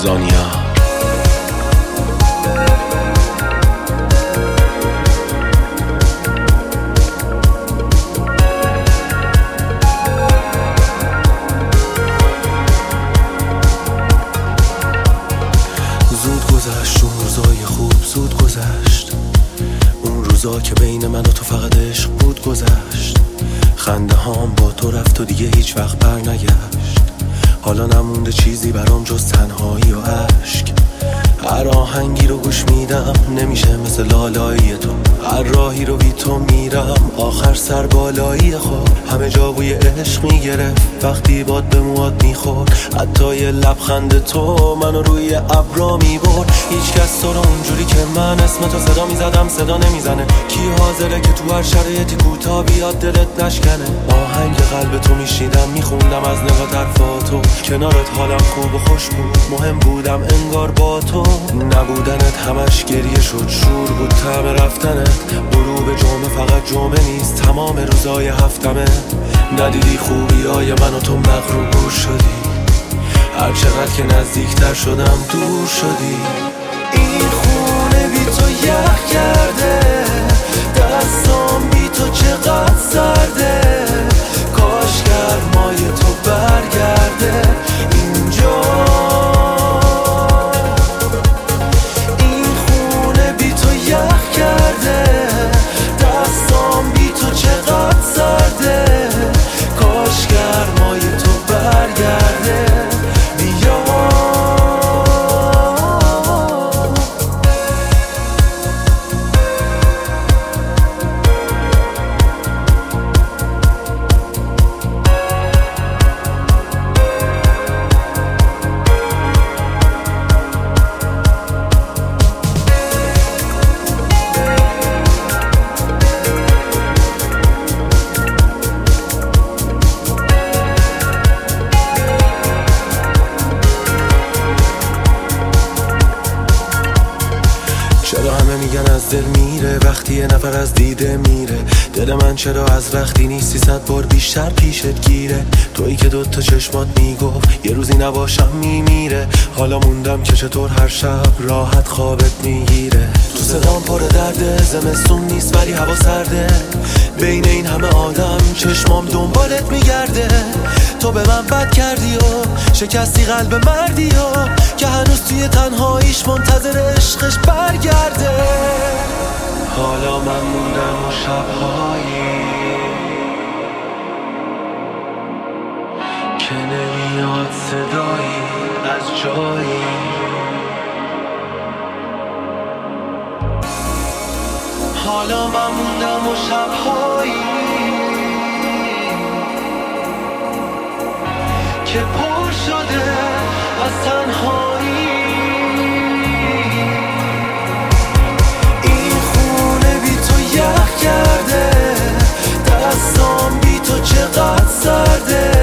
زانیا. زود گذشت اون روزای خوب، زود گذشت اون روزا که بین من و تو فقط عشق بود. گذشت خنده هام با تو رفت و دیگه هیچ وقت بر نگشت. حالا نمونده چیزی برام جز تنهایی و عشق. هر آهنگی رو گوش میدم نمیشه مثل لالایی تو. هر راهی رو بی تو میرم آخر سر بالایی خود. همه جا بوی عشق میگرفت وقتی باد به موات میخورد. حتی یه لبخند تو منو روی ابرا میبرد. هیچ کس تو رو اونجوری که من اسم تو صدا میزدم صدا نمیزنه. کی حاضره که تو هر شرایطی کوتاه بیاد دلت نشکنه. آهنگ قلب تو میشیدم میخوندم از نگاه طرفاتو. کنارت حالم خوب و خوش بود، مهم بودم انگار با تو. نبودنت همش گریه شد، شور بود طعم رفتنت. غروب جمعه فقط جمعه نیست، تمام روزای هفتمه. ندیدی خوبیای من و تو مغرور شدی. هر چقدر که نزدیکتر شدم دور شدی. این خونه بی تو یخ کرده، دستام بی تو چقدر سرده. کاش گرمای تو برگرده اینجا. این خونه بی تو یخ کرده، دستام بی تو چقدر سرده. کاش گرمای تو برگرده بیا. چرا همه میگن از دل میره وقتی یه نفر از دیده میره؟ دل من چرا از وقتی نیستی 100 بار بیشتر پیشت گیره؟ تویی که دوتا چشمات میگفت یه روزی نباشم میمیره. حالا موندم که چطور هر شب راحت خوابت میگیره. تو صدام پر درده، زمستون نیست ولی هوا سرده. بین این همه آدم چشمام دنبالت میگرده. تو به من بد کردی و شکستی قلب مردی و که هنوز توی تنهاییش منتظر عشقش برگرده. حالا من موندم و شبهایی که نمیاد صدایی از جایی. حالا من موندم و شبهایی که پر شده از تنهایی. این خونه بی تو یخ کرده، دستام بی تو چقدر سرده.